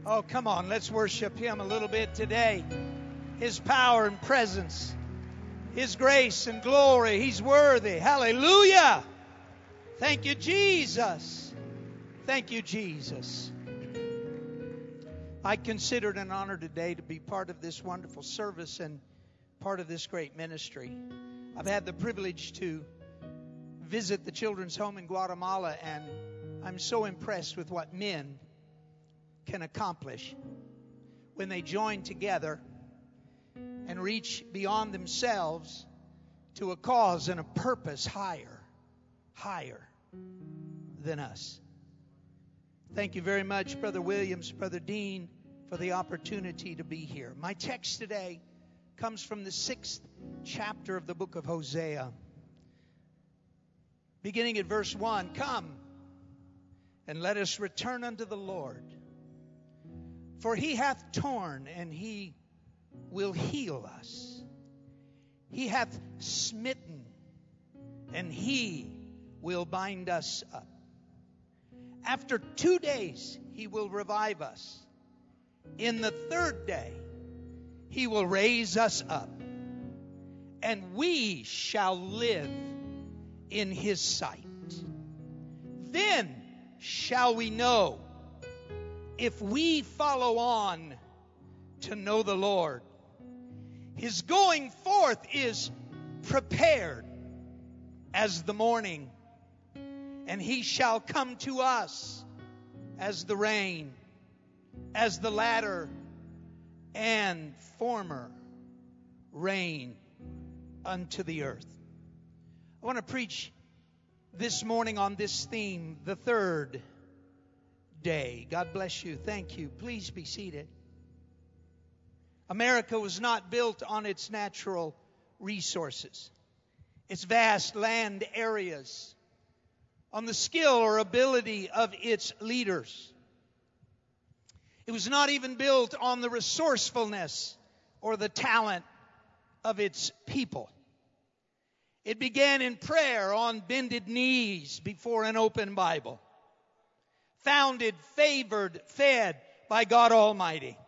Oh, come on, let's worship Him a little bit today. His power and presence, His grace and glory. He's worthy. Hallelujah. Thank you, Jesus. Thank you, Jesus. I consider it an honor today to be part of this wonderful service and part of this great ministry. I've had the privilege to visit the children's home in Guatemala, and I'm so impressed with what men can accomplish when they join together and reach beyond themselves to a cause and a purpose higher than us. Thank you very much, Brother Williams, Brother Dean, for the opportunity to be here. My text today comes from the 6th chapter of the book of Hosea. Beginning at verse 1, "Come, and let us return unto the Lord. For He hath torn, and He will heal us. He hath smitten, and He will bind us up. After 2 days He will revive us. In the 3rd day He will raise us up, and we shall live in His sight. Then shall we know, if we follow on to know the Lord. His going forth is prepared as the morning, and He shall come to us as the rain, as the latter and former rain unto the earth." I want to preach this morning on this theme, the 3rd day. God bless you. Thank you. Please be seated. America was not built on its natural resources, its vast land areas, on the skill or ability of its leaders. It was not even built on the resourcefulness or the talent of its people. It began in prayer on bended knees before an open Bible. Founded, favored, fed by God Almighty.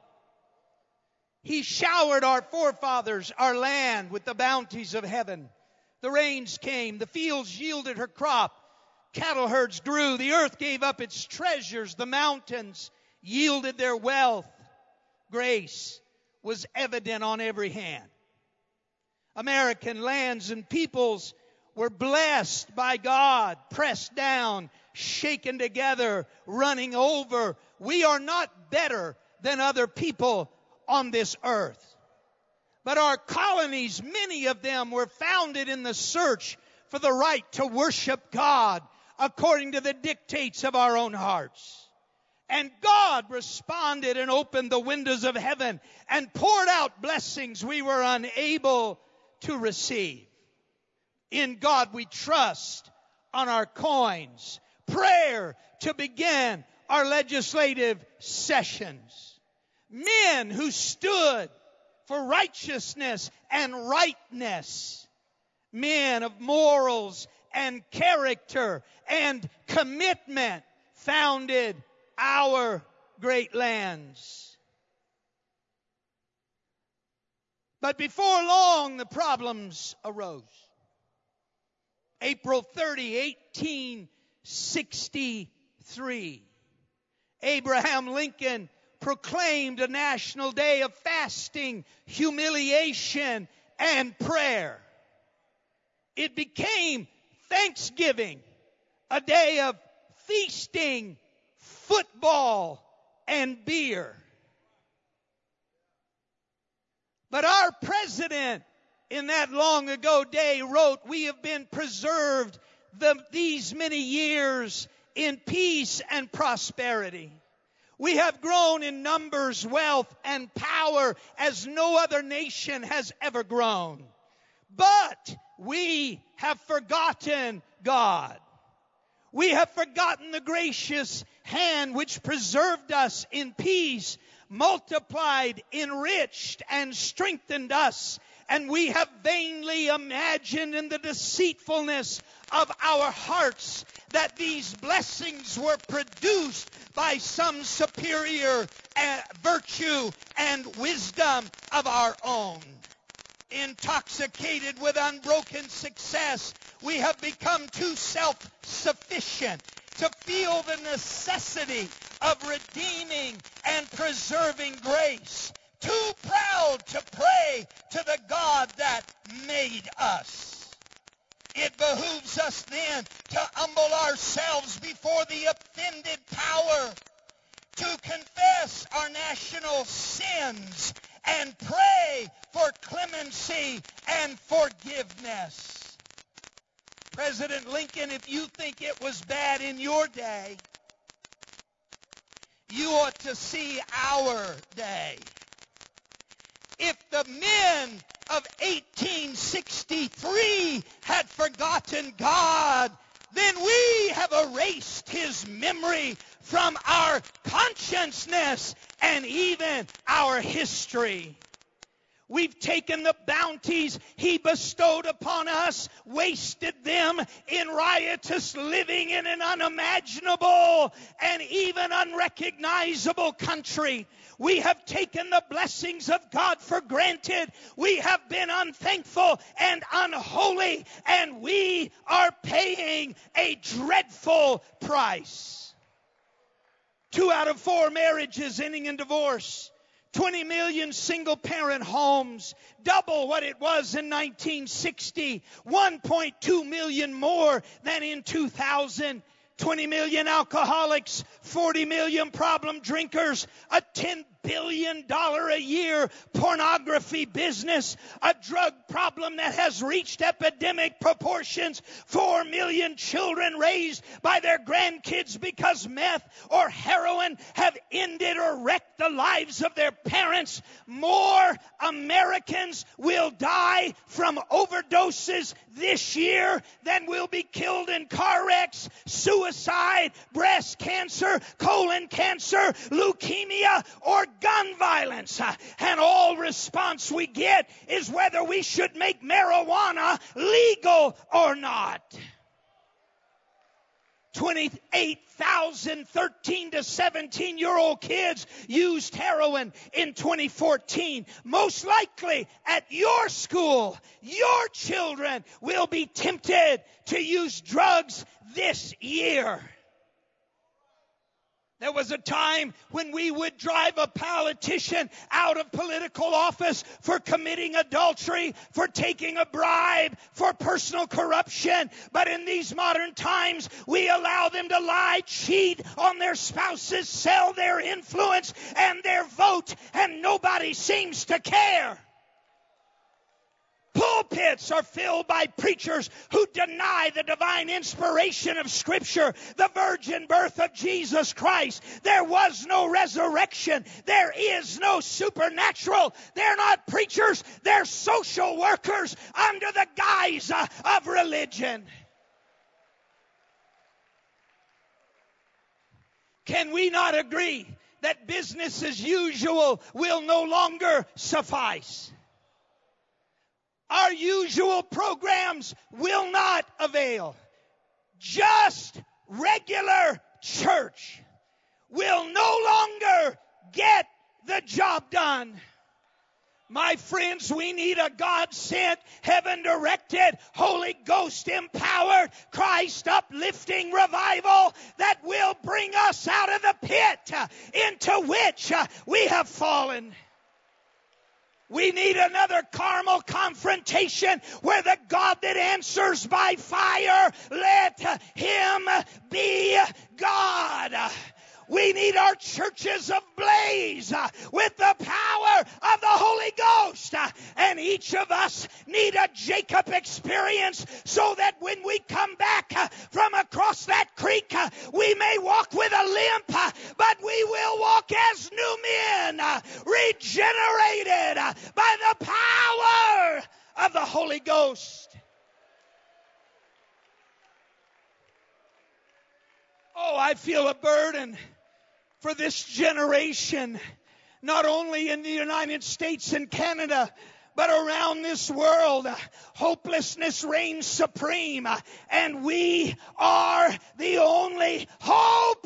He showered our forefathers, our land, with the bounties of heaven. The rains came, the fields yielded her crop, cattle herds grew, the earth gave up its treasures, the mountains yielded their wealth. Grace was evident on every hand. American lands and peoples were blessed by God, pressed down, shaken together, running over. We are not better than other people on this earth. But our colonies, many of them were founded in the search for the right to worship God according to the dictates of our own hearts. And God responded and opened the windows of heaven and poured out blessings we were unable to receive. In God we trust on our coins. Prayer to begin our legislative sessions. Men who stood for righteousness and rightness. Men of morals and character and commitment founded our great lands. But before long, the problems arose. April 30, 1863, Abraham Lincoln proclaimed a national day of fasting, humiliation, and prayer. It became Thanksgiving, a day of feasting, football, and beer. But our president in that long ago day wrote, "We have been preserved these many years in peace and prosperity. We have grown in numbers, wealth, and power as no other nation has ever grown. But we have forgotten God. We have forgotten the gracious hand which preserved us in peace, multiplied, enriched, and strengthened us. And we have vainly imagined in the deceitfulness of our hearts that these blessings were produced by some superior virtue and wisdom of our own. Intoxicated with unbroken success, we have become too self-sufficient to feel the necessity of redeeming and preserving grace. Too proud to pray to the God that made us. It behooves us then to humble ourselves before the offended power, to confess our national sins and pray for clemency and forgiveness. President Lincoln, if you think it was bad in your day, you ought to see our day. If the men of 1863 had forgotten God, then we have erased his memory from our consciousness and even our history. We've taken the bounties he bestowed upon us, wasted them in riotous living in an unimaginable and even unrecognizable country. We have taken the blessings of God for granted. We have been unthankful and unholy, and we are paying a dreadful price. 2 out of 4 marriages ending in divorce. 20 million single-parent homes, double what it was in 1960, 1.2 million more than in 2000. 20 million alcoholics, 40 million problem drinkers, a $10 billion a year pornography business, a drug problem that has reached epidemic proportions, 4 million children raised by their grandkids because meth or heroin have ended or wrecked the lives of their parents. More Americans will die from overdoses this year than will be killed in car wrecks, suicide, breast cancer, colon cancer, leukemia, or gun violence. And all response we get is whether we should make marijuana legal or not. 28,000 13 to 17-year-old kids used heroin in 2014. Most likely at your school, your children will be tempted to use drugs this year. There was a time when we would drive a politician out of political office for committing adultery, for taking a bribe, for personal corruption. But in these modern times, we allow them to lie, cheat on their spouses, sell their influence and their vote, and nobody seems to care. Pulpits are filled by preachers who deny the divine inspiration of Scripture, the virgin birth of Jesus Christ. There was no resurrection. There is no supernatural. They're not preachers. They're social workers under the guise of religion. Can we not agree that business as usual will no longer suffice? Our usual programs will not avail. Just regular church will no longer get the job done. My friends, we need a God-sent, heaven-directed, Holy Ghost-empowered, Christ-uplifting revival that will bring us out of the pit into which we have fallen. We need another Carmel confrontation where the God that answers by fire, let him be God. We need our churches ablaze with the power of the Holy Ghost. And each of us need a Jacob experience so that when we come back from across that creek, we may walk with a limp, but we will walk as new men, regenerated by the power of the Holy Ghost. Oh, I feel a burden for this generation, not only in the United States and Canada, But around this world, hopelessness reigns supreme, and we are the only hope.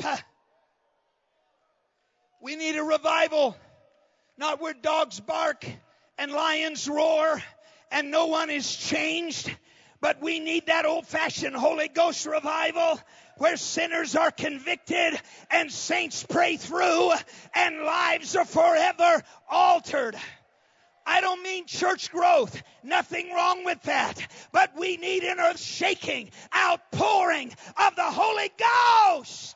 We need a revival, not where dogs bark and lions roar and no one is changed, but we need that old-fashioned Holy Ghost revival where sinners are convicted and saints pray through and lives are forever altered. I don't mean church growth. Nothing wrong with that. But we need an earth-shaking outpouring of the Holy Ghost.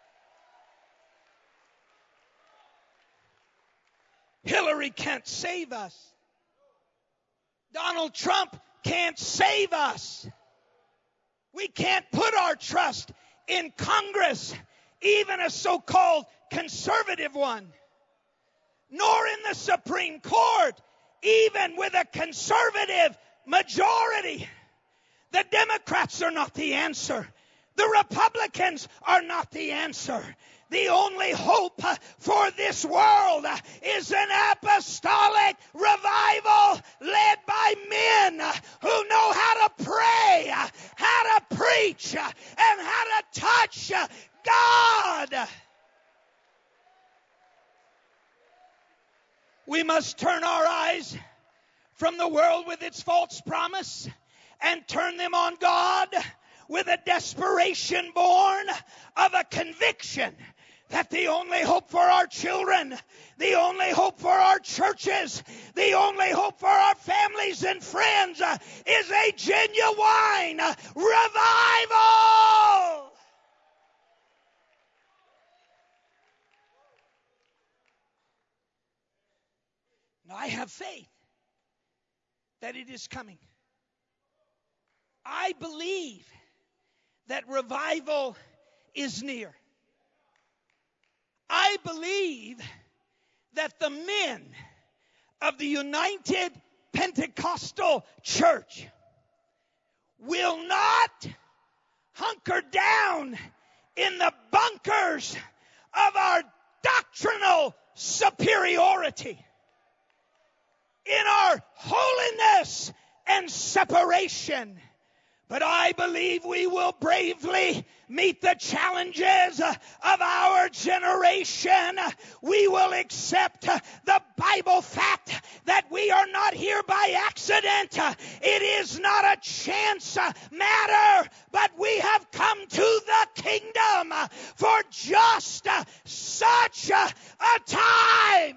Hillary can't save us. Donald Trump can't save us. We can't put our trust in Congress, even a so-called conservative one, nor in the Supreme Court, even with a conservative majority. The Democrats are not the answer. The Republicans are not the answer. The only hope for this world is an apostolic revival led by men who know how to pray, how to preach, and how to touch God. We must turn our eyes from the world with its false promise and turn them on God with a desperation born of a conviction that the only hope for our children, the only hope for our churches, the only hope for our families and friends is a genuine revival. Now, I have faith that it is coming. I believe that revival is near. I believe that the men of the United Pentecostal Church will not hunker down in the bunkers of our doctrinal superiority, in our holiness and separation. But I believe we will bravely meet the challenges of our generation. We will accept the Bible fact that we are not here by accident. It is not a chance matter, but we have come to the kingdom for just such a time.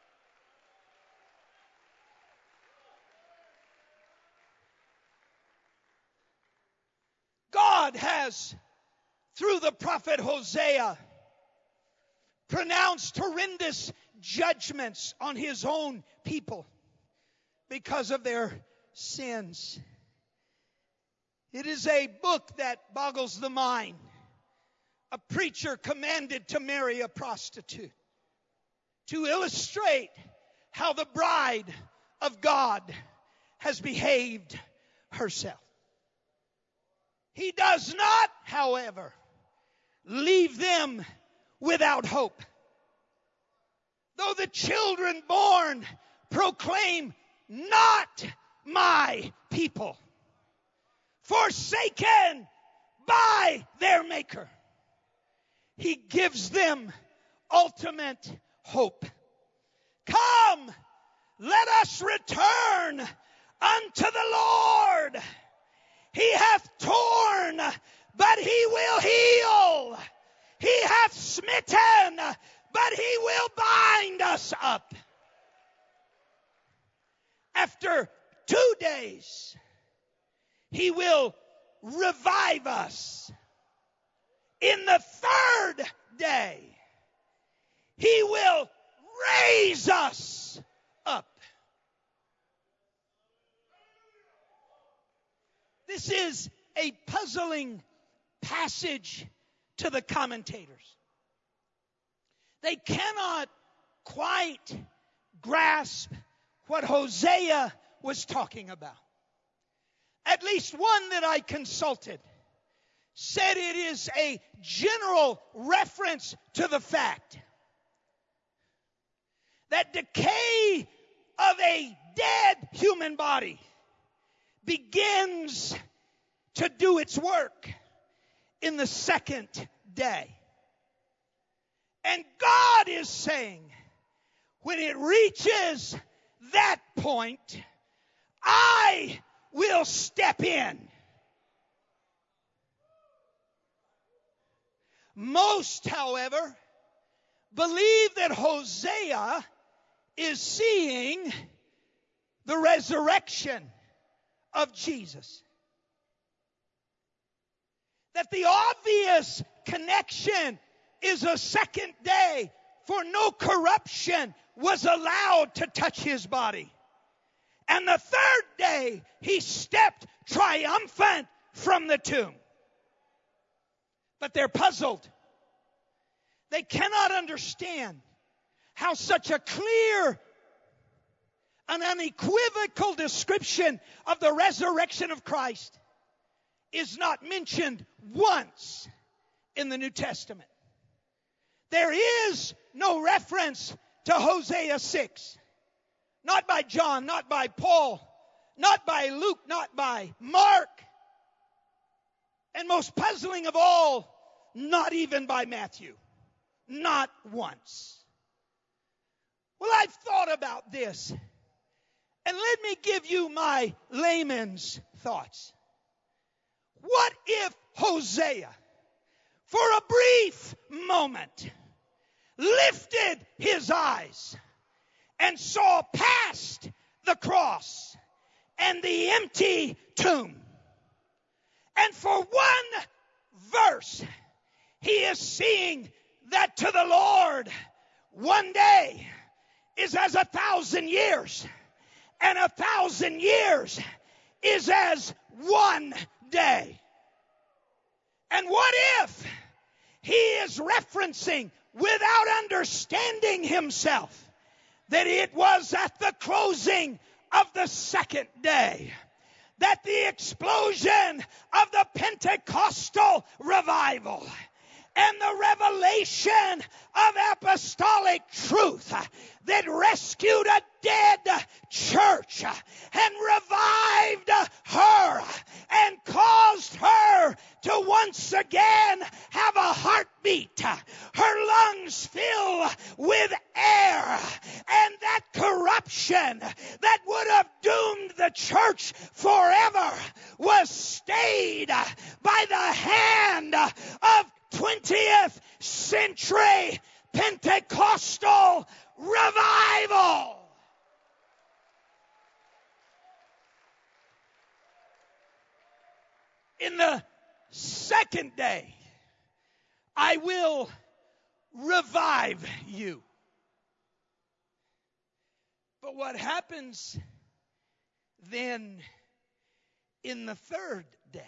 God has, through the prophet Hosea, pronounced horrendous judgments on his own people because of their sins. It is a book that boggles the mind. A preacher commanded to marry a prostitute to illustrate how the bride of God has behaved herself. He does not, however, leave them without hope. Though the children born proclaim, "Not my people, forsaken by their Maker," he gives them ultimate hope. Come, let us return unto the Lord. He hath torn, but he will heal. He hath smitten, but he will bind us up. After 2 days, he will revive us. In the 3rd day, he will raise us up. This is a puzzling passage to the commentators. They cannot quite grasp what Hosea was talking about. At least one that I consulted said it is a general reference to the fact that decay of a dead human body begins to do its work in the second day. And God is saying, when it reaches that point, I will step in. Most, however, believe that Hosea is seeing the resurrection of Jesus. That the obvious connection is a second day, for no corruption was allowed to touch his body. And the third day, he stepped triumphant from the tomb. But they're puzzled. They cannot understand how such a clear, an unequivocal description of the resurrection of Christ is not mentioned once in the New Testament. There is no reference to Hosea 6. Not by John, not by Paul, not by Luke, not by Mark. And most puzzling of all, not even by Matthew. Not once. Well, I've thought about this. And let me give you my layman's thoughts. What if Hosea, for a brief moment, lifted his eyes and saw past the cross and the empty tomb? And for one verse, he is seeing that to the Lord, one day is as 1,000 years, and 1,000 years is as one day. And what if he is referencing, without understanding himself, that it was at the closing of the second day that the explosion of the Pentecostal revival and the revelation of apostolic truth that rescued a dead church and revived her and caused her to once again have a heartbeat, her lungs fill with air, and that corruption that would have doomed the church forever was stayed by the hand of 20th century Pentecostal revival. In the second day, I will revive you. But what happens then in the third day?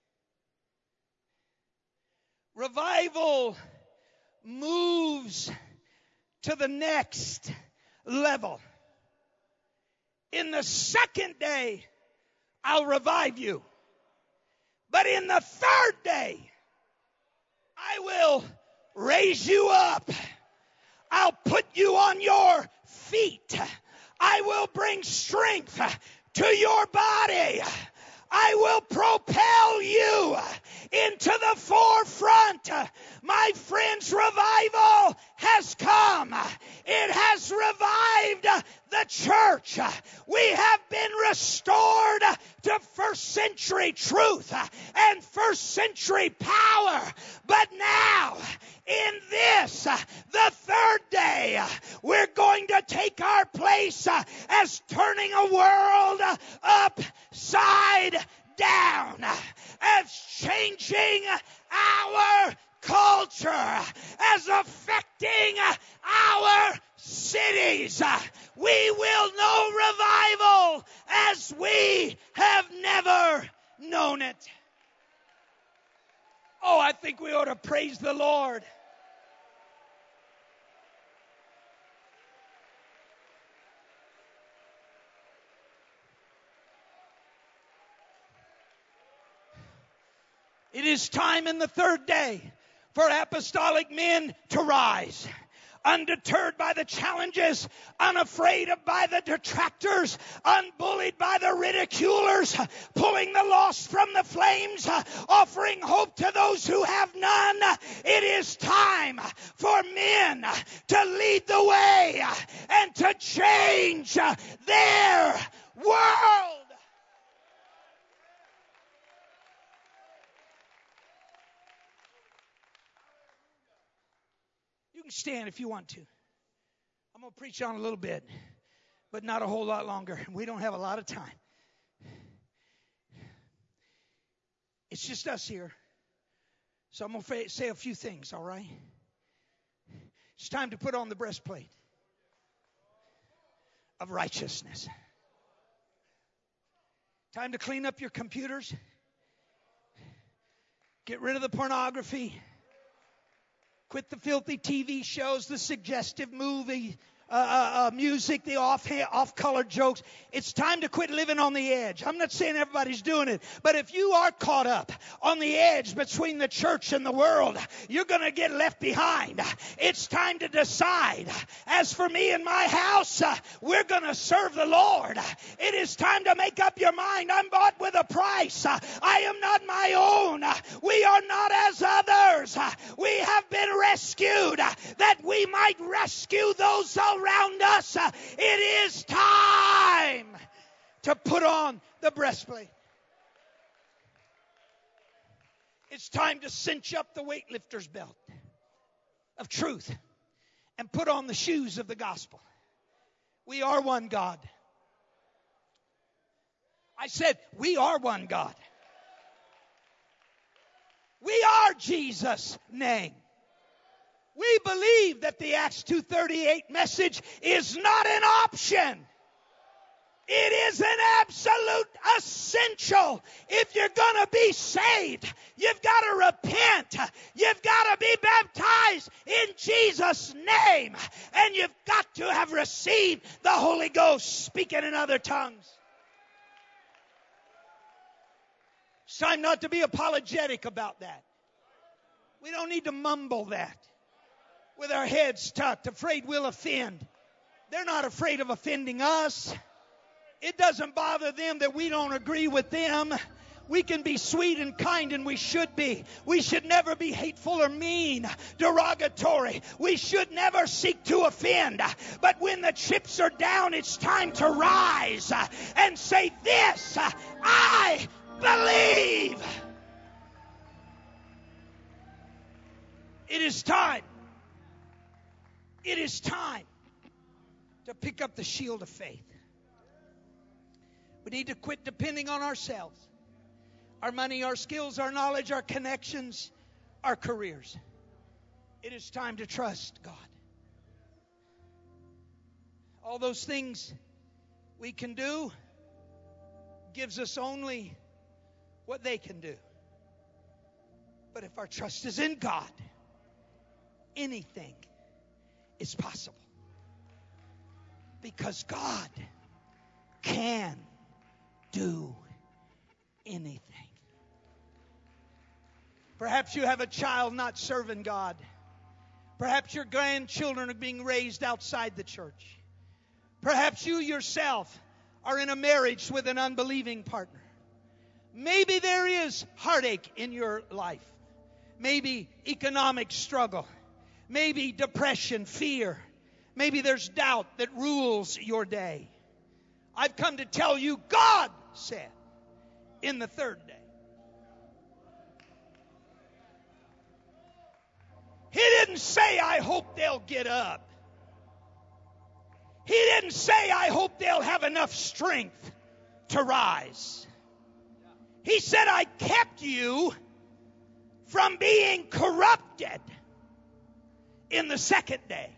Revival moves to the next level. In the second day, I'll revive you. But in the third day, I will raise you up. I'll put you on your feet. I will bring strength to your body. I will propel you into the forefront. My friends, revival has come. It has revived the church. We have been restored to first century truth and first century power. But now, in this, the third day, we're going to take our place as turning a world upside down, as changing our culture, as affecting our cities. We will know revival as we have never known it. Oh, I think we ought to praise the Lord. It is time in the third day for apostolic men to rise. undeterred by the challenges, unafraid by the detractors, unbullied by the ridiculers, pulling the lost from the flames, offering hope to those who have none. It is time for men to lead the way and to change their world. You can stand if you want to. I'm going to preach on a little bit, but not a whole lot longer. We don't have a lot of time. It's just us here. So I'm going to say a few things, all right? It's time to put on the breastplate of righteousness. Time to clean up your computers. Get rid of the pornography. Quit the filthy TV shows, the suggestive movie music, the off-color jokes. It's time to quit living on the edge. I'm not saying everybody's doing it, but if you are caught up on the edge between the church and the world, you're going to get left behind. It's time to decide. As for me and my house, we're going to serve the Lord. It is time to make up your mind. I'm bought with a price. I am not my own. We are not as others. We have been rescued that we might rescue those around us. It is time to put on the breastplate. It's time to cinch up the weightlifter's belt of truth and put on the shoes of the gospel. We are one God. I said, we are one God. We are Jesus' name. We believe that the Acts 2:38 message is not an option. It is an absolute essential. If you're going to be saved, you've got to repent. You've got to be baptized in Jesus' name. And you've got to have received the Holy Ghost speaking in other tongues. It's time not to be apologetic about that. We don't need to mumble that with our heads tucked, afraid we'll offend. They're not afraid of offending us. It doesn't bother them that we don't agree with them. We can be sweet and kind, and we should be. We should never be hateful or mean, derogatory. We should never seek to offend. But when the chips are down, it's time to rise and say, this I believe. It is time. It is time to pick up the shield of faith. We need to quit depending on ourselves, our money, our skills, our knowledge, our connections, our careers. It is time to trust God. All those things we can do gives us only what they can do. But if our trust is in God, anything is possible. Because God can do anything. Perhaps you have a child not serving God. Perhaps your grandchildren are being raised outside the church. Perhaps you yourself are in a marriage with an unbelieving partner. Maybe there is heartache in your life. Maybe economic struggle. Maybe depression, fear. Maybe there's doubt that rules your day. I've come to tell you, God said, in the third day. He didn't say, I hope they'll get up. He didn't say, I hope they'll have enough strength to rise. He said, I kept you from being corrupted in the second day.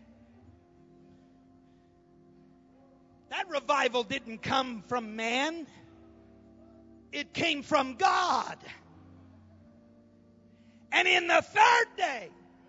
That revival didn't come from man. It came from God. And in the third day,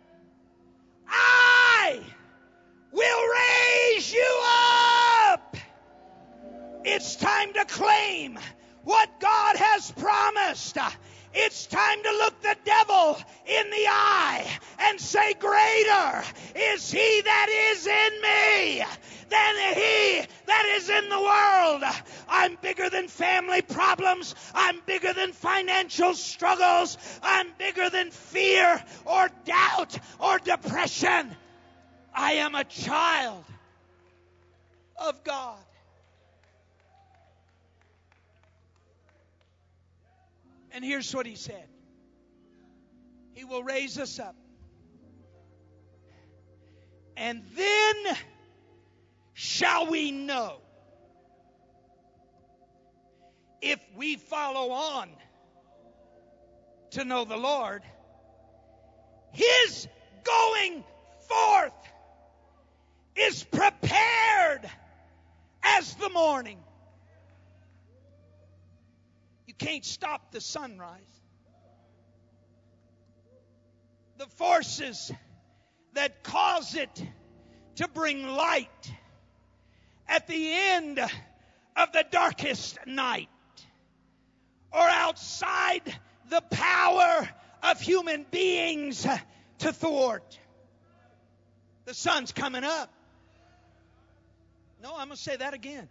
I will raise you up. It's time to claim what God has promised. It's time to look the devil in the eye and say, greater is he that is in me than he that is in the world. I'm bigger than family problems. I'm bigger than financial struggles. I'm bigger than fear or doubt or depression. I am a child of God. And here's what he said. He will raise us up. And then shall we know, if we follow on to know the Lord, his going forth is prepared as the morning. You can't stop the sunrise. The forces that cause it to bring light at the end of the darkest night, or outside the power of human beings to thwart. The sun's coming up. No, I'm going to say that again.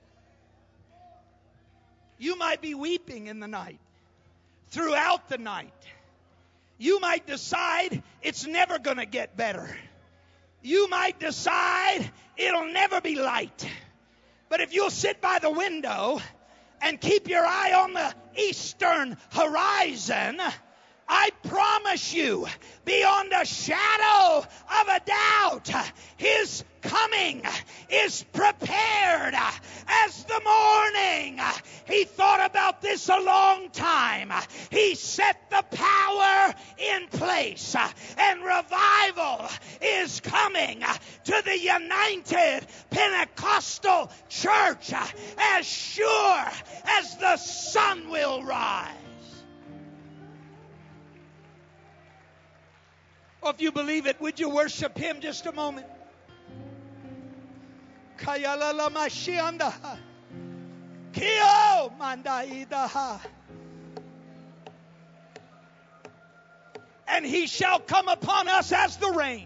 You might be weeping in the night, throughout the night. You might decide it's never going to get better. You might decide it'll never be light. But if you'll sit by the window and keep your eye on the eastern horizon, I promise you, beyond a shadow of a doubt, his coming is prepared as the morning. He thought about this a long time. He set the power in place, and revival is coming to the United Pentecostal Church as sure as the sun will rise. Well, if you believe it, would you worship him just a moment? And he shall come upon us as the rain,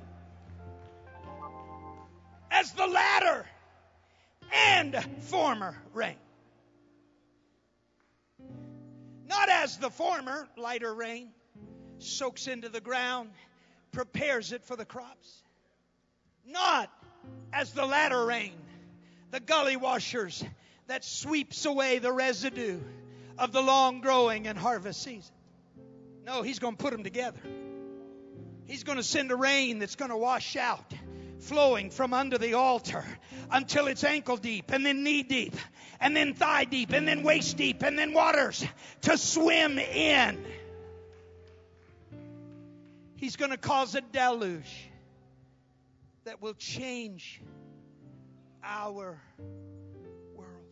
as the latter and former rain. Not as the former, lighter rain, soaks into the ground, prepares it for the crops. Not as the latter rain, the gully washers that sweeps away the residue of the long growing and harvest season. No, he's going to put them together. He's going to send a rain that's going to wash out, flowing from under the altar until it's ankle deep, and then knee deep, and then thigh deep, and then waist deep, and then waters to swim in. He's going to cause a deluge that will change our world.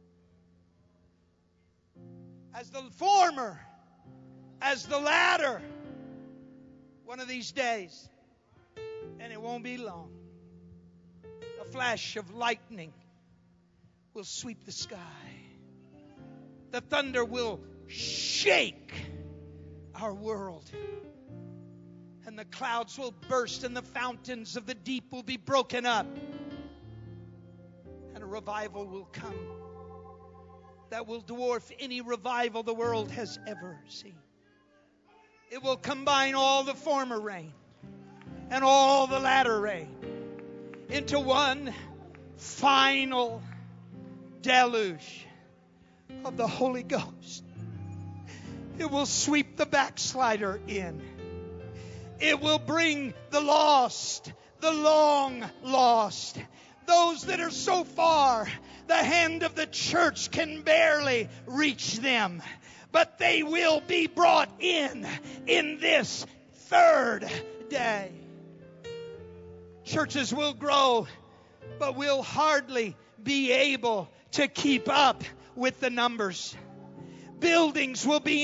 As the former, as the latter, one of these days, and it won't be long, a flash of lightning will sweep the sky. The thunder will shake our world. And the clouds will burst and the fountains of the deep will be broken up. And a revival will come that will dwarf any revival the world has ever seen. It will combine all the former rain and all the latter rain into one final deluge of the Holy Ghost. It will sweep the backslider in. It will bring the lost, the long lost, those that are so far the hand of the church can barely reach them. But they will be brought in this third day. Churches will grow, but we'll hardly be able to keep up with the numbers. Buildings will be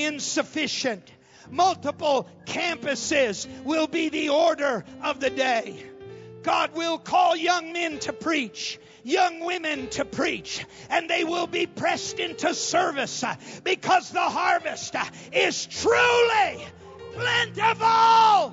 insufficient. Multiple campuses will be the order of the day. God will call young men to preach, young women to preach, and they will be pressed into service because the harvest is truly plentiful.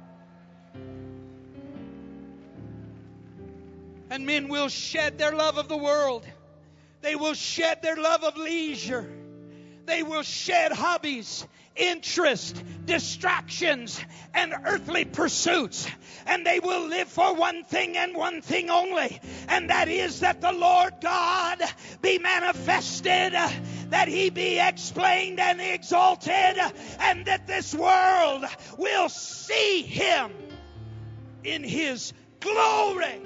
And men will shed their love of the world. They will shed their love of leisure. They will shed hobbies, interest, distractions, and earthly pursuits. And they will live for one thing and one thing only. And that is that the Lord God be manifested, that He be explained and exalted, and that this world will see Him in His glory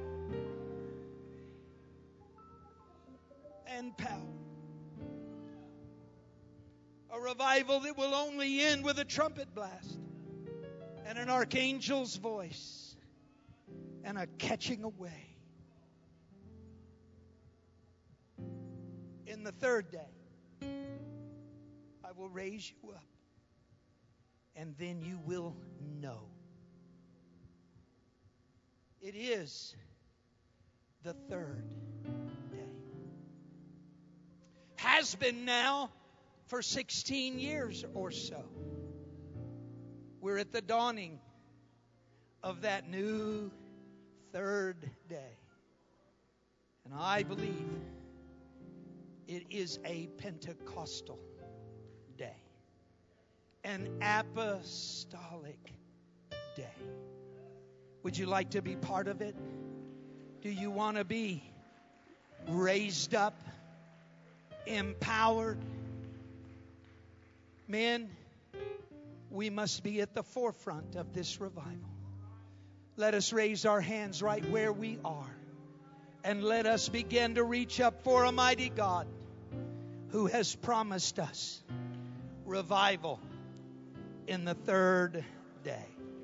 and power. A revival that will only end with a trumpet blast and an archangel's voice and a catching away. In the third day, I will raise you up, and then you will know. It is the third day. Has been now for 16 years or so. We're at the dawning of that new third day. And I believe it is a Pentecostal day, an apostolic day. Would you like to be part of it? Do you want to be raised up, empowered? Men, we must be at the forefront of this revival. Let us raise our hands right where we are, and let us begin to reach up for a mighty God who has promised us revival in the third day.